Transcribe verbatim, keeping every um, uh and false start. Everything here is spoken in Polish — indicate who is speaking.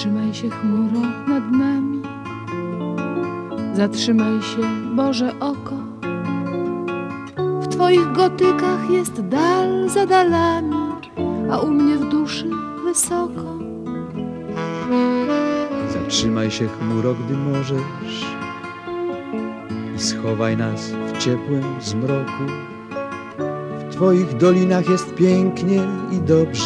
Speaker 1: Zatrzymaj się, chmuro, nad nami. Zatrzymaj się, Boże oko. W Twoich gotykach jest dal za dalami, a u mnie w duszy wysoko.
Speaker 2: Zatrzymaj się, chmuro, gdy możesz, i schowaj nas w ciepłym zmroku. W Twoich dolinach jest pięknie i dobrze.